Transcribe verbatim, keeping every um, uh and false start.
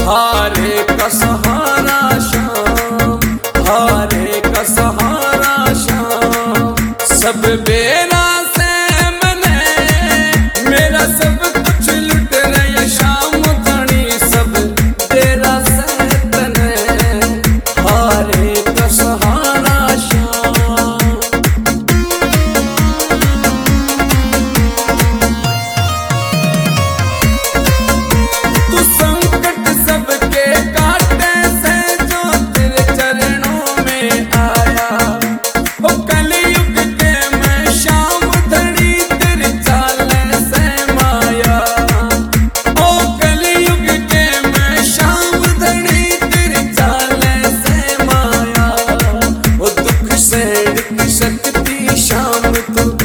हारे का सहारा शाम, हारे का सहारा शाम। सब बेरा से मैंने मेरा सब कुछ लुट रहे शाम धनी, सब तेरा से तने हारे का सहारा शाम। तू संकट सबके काटे से जो तेरे चरणों में आया, ओ कलयुग के मैं शाम धड़ी तेरे चाले से माया। ओ कलयुग के मैं शाम धड़ी तेरे चाले से माया। ओ दुख से की शक्ति शाम तू